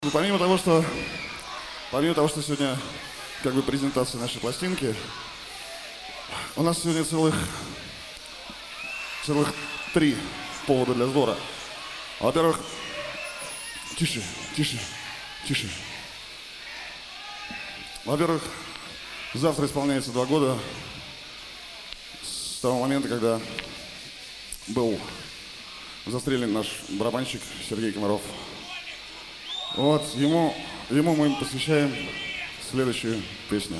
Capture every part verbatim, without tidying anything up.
Ну, помимо того, что, помимо того, что сегодня как бы презентация нашей пластинки, у нас сегодня целых, целых три повода для сбора. Во-первых, тише, тише, тише. Во-первых, завтра исполняется два года с того момента, когда был застрелен наш барабанщик Сергей Комаров. Вот, ему, ему мы посвящаем следующую песню.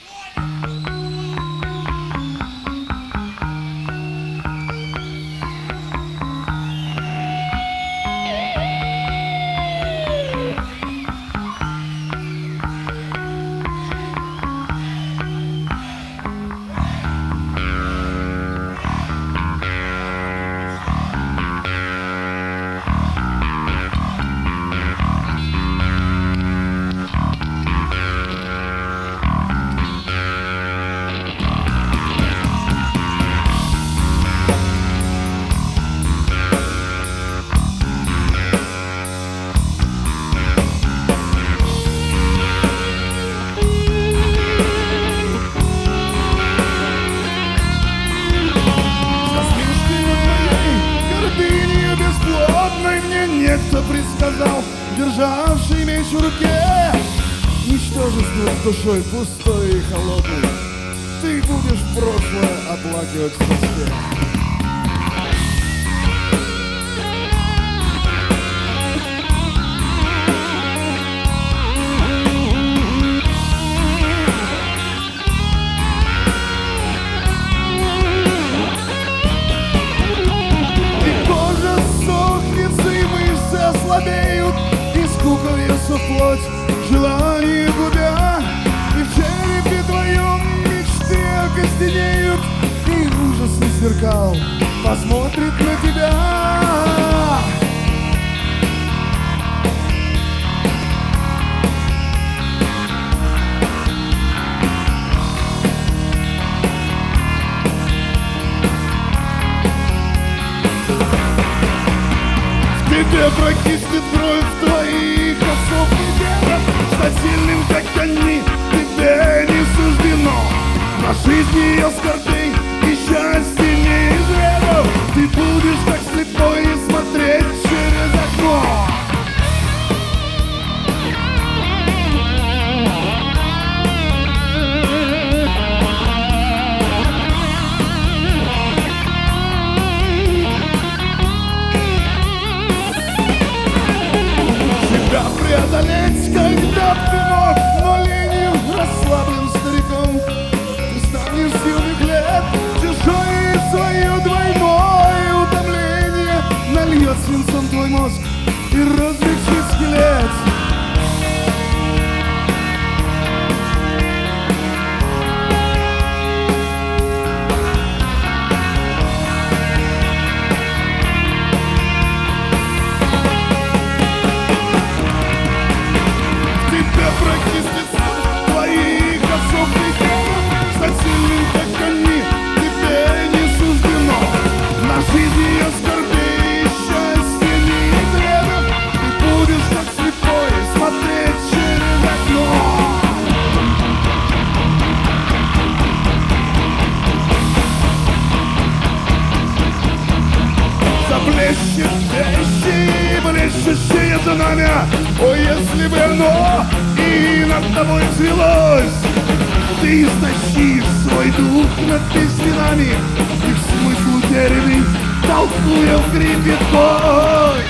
Некто предсказал, державший меч в руке, ничтожество с душой пустой и холодной, ты будешь прошлое оплакивать в тоске. Слабеют, и скука вьется вплоть, желание губя, и в черепе твоем мечты окостенеют, и ужасный зеркал посмотрит на тебя. Тебе прокиснет кровь твоих отцов и дедов, стать сильным, как они, тебе не суждено. На жизнь ее скорбей и счастье неизведов, ты будешь как слепой и смотреть через окно. Преодолеть, когда ты мог, но ленью расслаблен стариком, ты станешь силных лет, чужое свое двойное утомление нальет свинцом твой мозг и размягчит скелет. Прокиснет твоих отцов и дедов, стать сильным, как они, тебе не суждено. На жизнь ее скорбей и счастье неизведов, ты будешь как слепой смотреть через окно. Заблещет вещи, блещущее знамя, о, если бы оно и над тобой взвелось, ты истощишь свой дух над письменами, их смысл утерянный, толкуя в гриппе твой.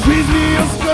жизнь ее